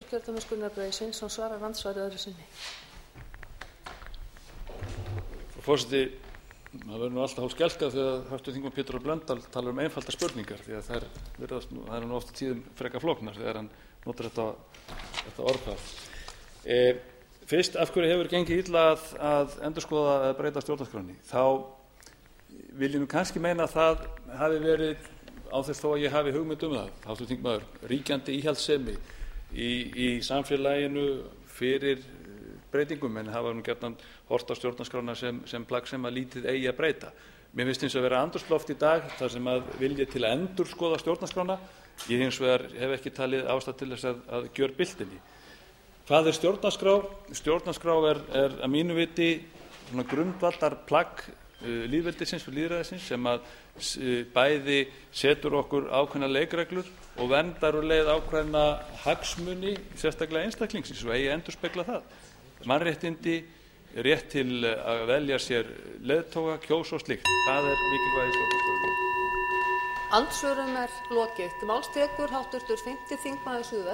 Kjördæmis Gunnar Bragi Sveinsson svarar andsvari öðru sinni. Frú forseti, það verður alltaf hálf skelkað þegar hv. þingmaður Pétur Blöndal talar einfaldar spurningar, því að þær eru oft tíðum frekar flóknar þegar hann notar þetta orðfar. Fyrst, af hverju hefur gengið illa að endurskoða eða breyta stjórnarskránni? Þá vil ég kannski meina að það hafi verið, á þess þó að ég hafi hugmynd það, hv. þingmaður, ríkjandi íhaldssemi í samfélaginu fyrir breytingum, en hafa gjarnan horft á stjórnarskrána sem plagg sem að lítið eigi að breyta. Mér finnst hins vegar vera andrúmsloft í dag þar sem að vilji til að endurskoða stjórnarskrána. Ég hins vegar hef ekki talið ástæðu til þess að gjörbylta henni. Hvað er stjórnarskrá? Stjórnarskrá er að mínu viti grundvallarplagg lýðveldisins og lýðræðisins sem að bæði setur okkur ákveðnar leikreglur og verndar og leið ákveðna hagsmuni, sérstaklega einstaklingsins, og eigi að endurspegla það. Mannréttindi, rétt til að velja sér leiðtoga, kjósa og slíkt. Það er mikilvægi stjórnarskrár. Andsvörum lokið. Til máls tekur hv. 5. þingmaður Suðvest.